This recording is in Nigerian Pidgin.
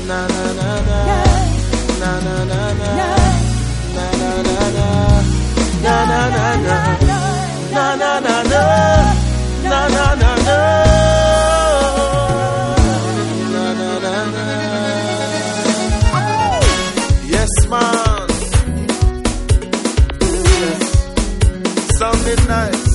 na na na na, na na na na, na na na na, na na na na, na na na na, na na na na. Yes, man. Yes. Sounding nice.